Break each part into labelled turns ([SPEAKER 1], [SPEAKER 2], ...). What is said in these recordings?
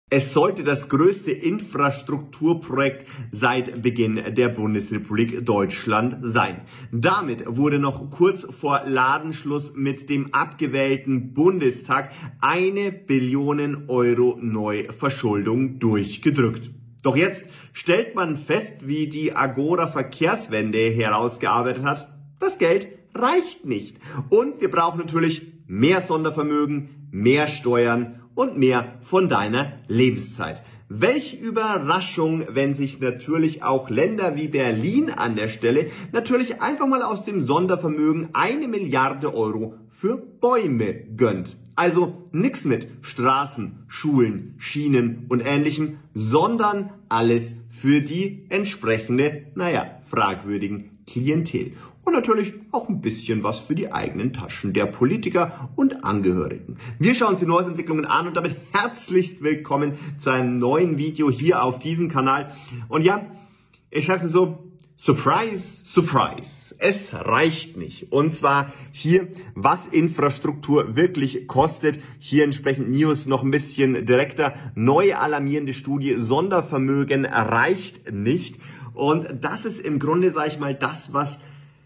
[SPEAKER 1] Es sollte das größte Infrastrukturprojekt seit Beginn der Bundesrepublik Deutschland sein. Damit wurde noch kurz vor Ladenschluss mit dem abgewählten Bundestag 1 Billion Euro Neuverschuldung durchgedrückt. Doch jetzt stellt man fest, wie die Agora Verkehrswende herausgearbeitet hat, das Geld reicht nicht. Und wir brauchen natürlich mehr Sondervermögen, mehr Steuern und mehr von deiner Lebenszeit. Welch Überraschung, wenn sich natürlich auch Länder wie Berlin an der Stelle natürlich einfach mal aus dem Sondervermögen 1 Milliarde Euro für Bäume gönnt. Also nix mit Straßen, Schulen, Schienen und Ähnlichem, sondern alles für die entsprechende, fragwürdigen Klientel. Und natürlich auch ein bisschen was für die eigenen Taschen der Politiker und Angehörigen. Wir schauen uns die Neuesentwicklungen an und damit herzlichst willkommen zu einem neuen Video hier auf diesem Kanal. Und ja, ich sag's mir so, Surprise, Surprise. Es reicht nicht. Und zwar hier, was Infrastruktur wirklich kostet. Hier entsprechend News noch ein bisschen direkter. Neue alarmierende Studie, Sondervermögen reicht nicht. Und das ist im Grunde, das, was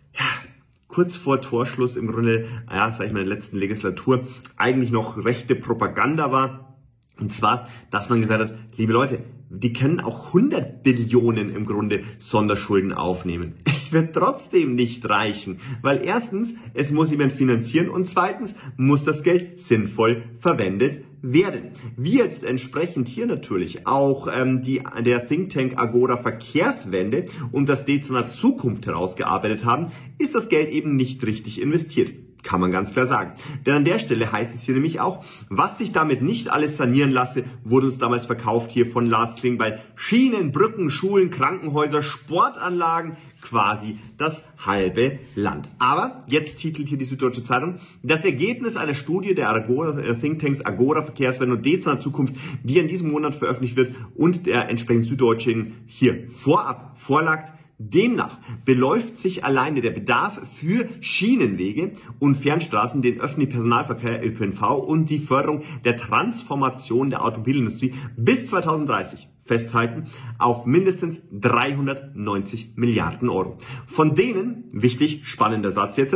[SPEAKER 1] kurz vor Torschluss im Grunde, in der letzten Legislatur eigentlich noch rechte Propaganda war. Und zwar, dass man gesagt hat, liebe Leute, die können auch 100 Billionen im Grunde Sonderschulden aufnehmen. Es wird trotzdem nicht reichen, weil erstens, es muss jemand finanzieren und zweitens muss das Geld sinnvoll verwendet werden. Wie jetzt entsprechend hier natürlich auch der Think Tank Agora Verkehrswende und das Dezernat Zukunft herausgearbeitet haben, ist das Geld eben nicht richtig investiert. Kann man ganz klar sagen. Denn an der Stelle heißt es hier nämlich auch, was sich damit nicht alles sanieren lasse, wurde uns damals verkauft hier von Lars Klingbeil. Schienen, Brücken, Schulen, Krankenhäuser, Sportanlagen, quasi das halbe Land. Aber jetzt titelt hier die Süddeutsche Zeitung, das Ergebnis einer Studie der Thinktanks Agora Verkehrswende und Dezernat Zukunft, die in diesem Monat veröffentlicht wird und der entsprechend Süddeutschen hier vorab vorlag. Demnach beläuft sich alleine der Bedarf für Schienenwege und Fernstraßen, den öffentlichen Personalverkehr ÖPNV und die Förderung der Transformation der Automobilindustrie bis 2030 festhalten auf mindestens 390 Milliarden Euro. Von denen, wichtig, spannender Satz jetzt,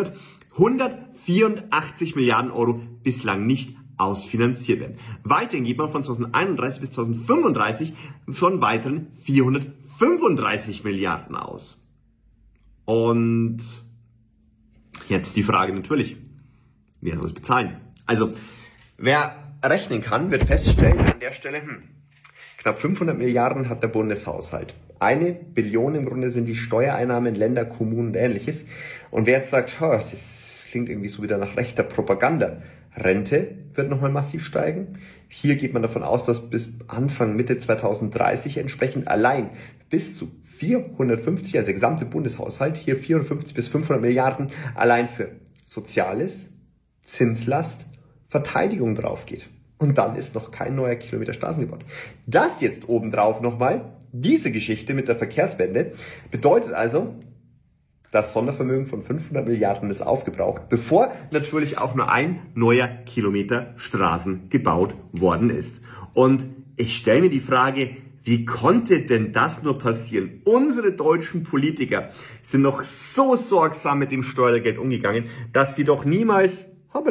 [SPEAKER 1] 184 Milliarden Euro bislang nicht ausfinanziert werden. Weiterhin geht man von 2031 bis 2035 von weiteren 435 Milliarden aus. Und jetzt die Frage natürlich, wer soll es bezahlen? Also, wer rechnen kann, wird feststellen an der Stelle, knapp 500 Milliarden hat der Bundeshaushalt. 1 Billion im Grunde sind die Steuereinnahmen, Länder, Kommunen und Ähnliches. Und wer jetzt sagt, das klingt irgendwie so wieder nach rechter Propaganda, Rente wird nochmal massiv steigen. Hier geht man davon aus, dass bis Anfang, Mitte 2030 entsprechend allein bis zu 450, also der gesamte Bundeshaushalt, hier 450 bis 500 Milliarden allein für Soziales, Zinslast, Verteidigung drauf geht. Und dann ist noch kein neuer Kilometer Straßen gebaut. Das jetzt obendrauf nochmal, diese Geschichte mit der Verkehrswende, bedeutet also, das Sondervermögen von 500 Milliarden ist aufgebraucht, bevor natürlich auch nur ein neuer Kilometer Straßen gebaut worden ist. Und ich stelle mir die Frage, wie konnte denn das nur passieren? Unsere deutschen Politiker sind noch so sorgsam mit dem Steuergeld umgegangen, dass sie doch niemals,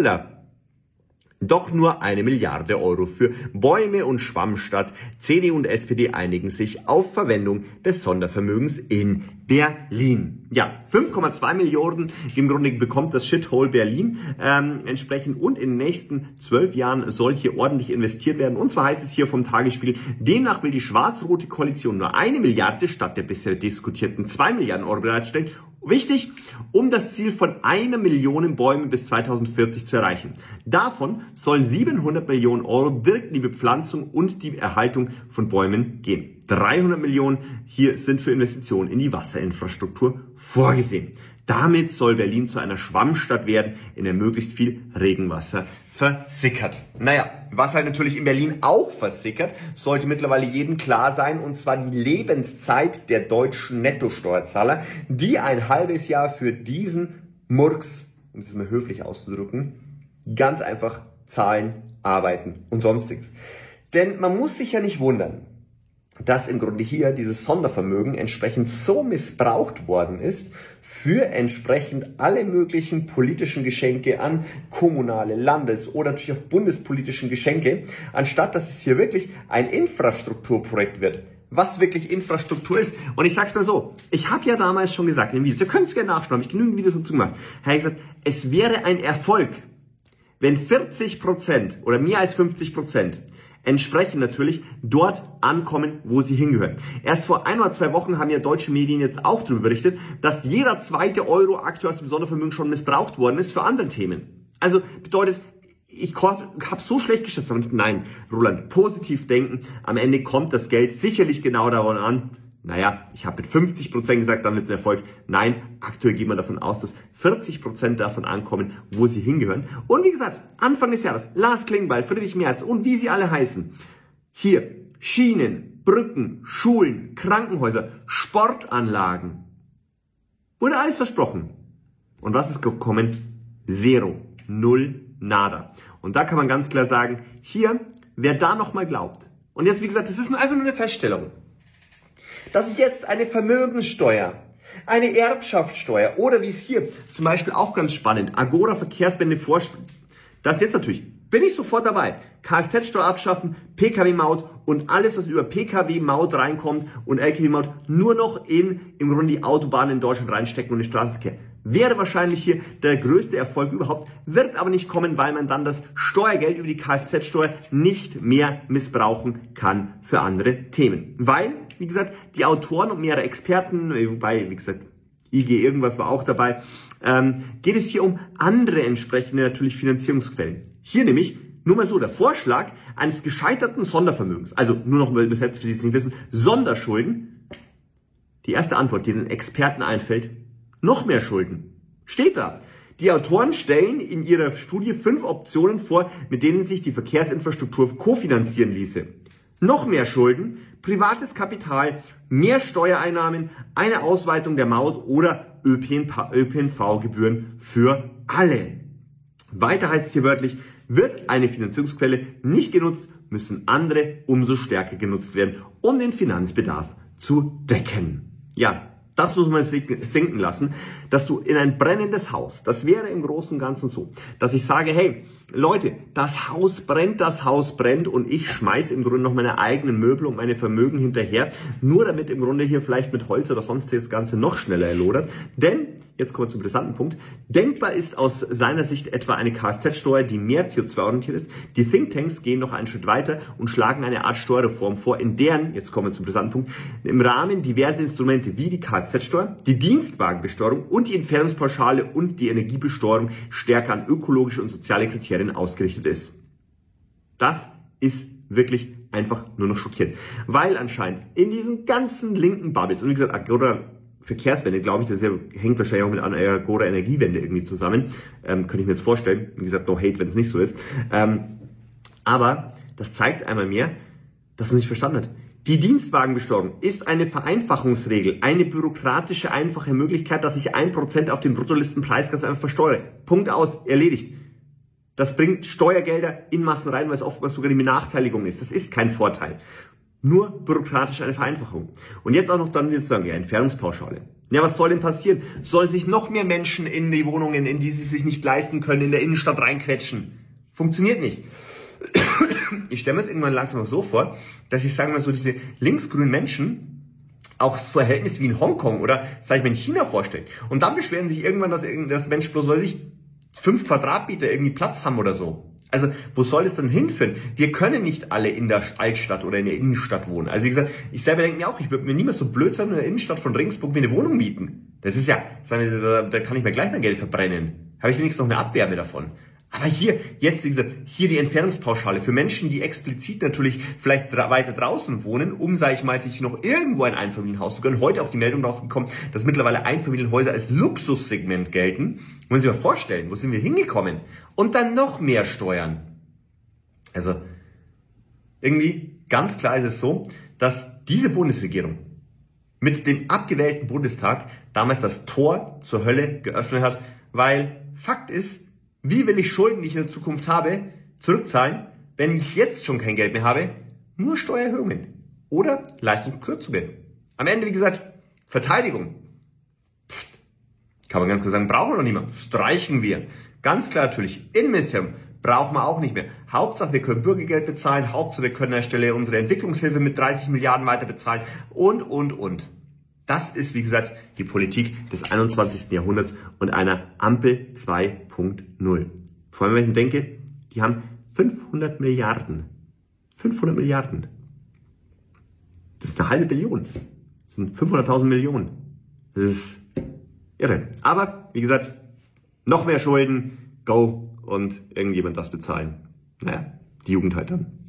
[SPEAKER 1] doch nur 1 Milliarde Euro für Bäume und Schwammstadt. CDU und SPD einigen sich auf Verwendung des Sondervermögens in Berlin. Ja, 5,2 Millionen im Grunde bekommt das Shithole Berlin entsprechend und in den nächsten 12 Jahren soll hier ordentlich investiert werden. Und zwar heißt es hier vom Tagesspiegel, demnach will die schwarz-rote Koalition nur 1 Milliarde statt der bisher diskutierten 2 Milliarden Euro bereitstellen. Wichtig, um das Ziel von 1 Million Bäumen bis 2040 zu erreichen. Davon sollen 700 Millionen Euro direkt in die Bepflanzung und die Erhaltung von Bäumen gehen. 300 Millionen hier sind für Investitionen in die Wasserinfrastruktur vorgesehen. Damit soll Berlin zu einer Schwammstadt werden, in der möglichst viel Regenwasser versickert. Was halt natürlich in Berlin auch versickert, sollte mittlerweile jedem klar sein, und zwar die Lebenszeit der deutschen Nettosteuerzahler, die ein halbes Jahr für diesen Murks, um es mal höflich auszudrücken, ganz einfach zahlen, arbeiten und sonstiges. Denn man muss sich ja nicht wundern, dass im Grunde hier dieses Sondervermögen entsprechend so missbraucht worden ist für entsprechend alle möglichen politischen Geschenke an kommunale, Landes- oder natürlich auch bundespolitischen Geschenke, anstatt dass es hier wirklich ein Infrastrukturprojekt wird, was wirklich Infrastruktur ist. Und ich sag's mal so, ich habe ja damals schon gesagt in den Videos, ihr könnt es gerne nachschauen, habe ich genügend Videos dazu gemacht, habe ich gesagt, es wäre ein Erfolg, wenn 40% oder mehr als 50% entsprechend natürlich dort ankommen, wo sie hingehören. Erst vor 1 oder 2 Wochen haben ja deutsche Medien jetzt auch darüber berichtet, dass jeder zweite Euro aktuell aus dem Sondervermögen schon missbraucht worden ist für andere Themen. Also bedeutet, ich habe so schlecht geschätzt, aber nein, Roland, positiv denken, am Ende kommt das Geld sicherlich genau davon an. Naja, ich habe mit 50% gesagt, dann wird es ein Erfolg. Nein, aktuell geht man davon aus, dass 40% davon ankommen, wo sie hingehören. Und wie gesagt, Anfang des Jahres, Lars Klingbeil, Friedrich Merz und wie sie alle heißen. Hier, Schienen, Brücken, Schulen, Krankenhäuser, Sportanlagen. Wurde alles versprochen. Und was ist gekommen? Zero. Null. Nada. Und da kann man ganz klar sagen, hier, wer da nochmal glaubt. Und jetzt, wie gesagt, das ist einfach nur eine Feststellung. Dass es jetzt eine Vermögenssteuer, eine Erbschaftssteuer oder wie es hier zum Beispiel auch ganz spannend, Agora Verkehrswende vorschlägt. Das jetzt natürlich, bin ich sofort dabei. Kfz-Steuer abschaffen, Pkw-Maut und alles, was über Pkw-Maut reinkommt und Lkw-Maut nur noch im Grunde die Autobahnen in Deutschland reinstecken und den Straßenverkehr. Wäre wahrscheinlich hier der größte Erfolg überhaupt, wird aber nicht kommen, weil man dann das Steuergeld über die Kfz-Steuer nicht mehr missbrauchen kann für andere Themen. Weil, wie gesagt, die Autoren und mehrere Experten, wobei, wie gesagt, IG irgendwas war auch dabei, geht es hier um andere entsprechende natürlich Finanzierungsquellen. Hier nämlich, nur mal so, der Vorschlag eines gescheiterten Sondervermögens, also nur noch mal übersetzt, für die es nicht wissen, Sonderschulden. Die erste Antwort, die den Experten einfällt, noch mehr Schulden. Steht da. Die Autoren stellen in ihrer Studie 5 Optionen vor, mit denen sich die Verkehrsinfrastruktur kofinanzieren ließe. Noch mehr Schulden, privates Kapital, mehr Steuereinnahmen, eine Ausweitung der Maut oder ÖPNV-Gebühren für alle. Weiter heißt es hier wörtlich, wird eine Finanzierungsquelle nicht genutzt, müssen andere umso stärker genutzt werden, um den Finanzbedarf zu decken. Ja, das muss man sinken lassen, dass du in ein brennendes Haus, das wäre im Großen und Ganzen so, dass ich sage, hey, Leute, das Haus brennt und ich schmeiße im Grunde noch meine eigenen Möbel und meine Vermögen hinterher, nur damit im Grunde hier vielleicht mit Holz oder sonst das Ganze noch schneller erlodert. Denn, jetzt kommen wir zum interessanten Punkt, denkbar ist aus seiner Sicht etwa eine Kfz-Steuer, die mehr CO2-orientiert ist. Die Thinktanks gehen noch einen Schritt weiter und schlagen eine Art Steuerreform vor, in deren, jetzt kommen wir zum interessanten Punkt, im Rahmen diverse Instrumente wie die Kfz-Steuer, die Dienstwagenbesteuerung und die Entfernungspauschale und die Energiebesteuerung stärker an ökologische und soziale Kriterien ausgerichtet ist. Das ist wirklich einfach nur noch schockierend. Weil anscheinend in diesen ganzen linken Bubbles, und wie gesagt, Agora Verkehrswende, glaube ich, das hängt wahrscheinlich auch mit einer Agora Energiewende irgendwie zusammen, könnte ich mir jetzt vorstellen. Wie gesagt, no hate, wenn es nicht so ist. Aber das zeigt einmal mehr, dass man nicht verstanden hat. Die Dienstwagenbesteuerung ist eine Vereinfachungsregel, eine bürokratische, einfache Möglichkeit, dass ich 1% auf den Bruttolistenpreis ganz einfach versteuere. Punkt aus, erledigt. Das bringt Steuergelder in Massen rein, weil es oftmals sogar die Benachteiligung ist. Das ist kein Vorteil. Nur bürokratisch eine Vereinfachung. Und jetzt auch noch dann wieder zu sagen, ja, Entfernungspauschale. Ja, was soll denn passieren? Sollen sich noch mehr Menschen in die Wohnungen, in die sie sich nicht leisten können, in der Innenstadt reinquetschen? Funktioniert nicht. Ich stelle mir es irgendwann langsam so vor, dass ich, sagen wir so, diese linksgrünen Menschen auch das Verhältnis wie in Hongkong oder, sag ich mal, in China vorstellen. Und dann beschweren sich irgendwann, dass Menschen bloß, weil sich 5 Quadratmeter irgendwie Platz haben oder so. Also, wo soll es denn hinführen? Wir können nicht alle in der Altstadt oder in der Innenstadt wohnen. Also, wie gesagt, ich selber denke mir auch, ich würde mir niemals so blöd sein, in der Innenstadt von Regensburg mir eine Wohnung mieten. Das ist ja, sagen wir, da kann ich mir gleich mein Geld verbrennen. Habe ich wenigstens noch eine Abwärme davon. Aber hier, jetzt, wie gesagt, hier die Entfernungspauschale für Menschen, die explizit natürlich vielleicht weiter draußen wohnen, um, sage ich mal, sich noch irgendwo ein Einfamilienhaus zu gönnen. Heute auch die Meldung rausgekommen, dass mittlerweile Einfamilienhäuser als Luxussegment gelten. Wollen Sie sich mal vorstellen, wo sind wir hingekommen? Und dann noch mehr Steuern. Also, irgendwie, ganz klar ist es so, dass diese Bundesregierung mit dem abgewählten Bundestag damals das Tor zur Hölle geöffnet hat, weil Fakt ist, wie will ich Schulden, die ich in der Zukunft habe, zurückzahlen, wenn ich jetzt schon kein Geld mehr habe, Nur Steuererhöhungen oder Leistungskürzungen. Am Ende, wie gesagt, Verteidigung. Pft, kann man ganz klar sagen, brauchen wir noch nicht mehr. Streichen wir. Ganz klar natürlich, Innenministerium brauchen wir auch nicht mehr. Hauptsache, wir können Bürgergeld bezahlen. Hauptsache, wir können an der Stelle unsere Entwicklungshilfe mit 30 Milliarden weiter bezahlen. Und. Das ist, wie gesagt, die Politik des 21. Jahrhunderts und einer Ampel 2.0. Vor allem, wenn ich denke, die haben 500 Milliarden. 500 Milliarden. Das ist eine halbe Billion. Das sind 500.000 Millionen. Das ist irre. Aber, wie gesagt, noch mehr Schulden, go und irgendjemand das bezahlen. Naja, die Jugend halt dann.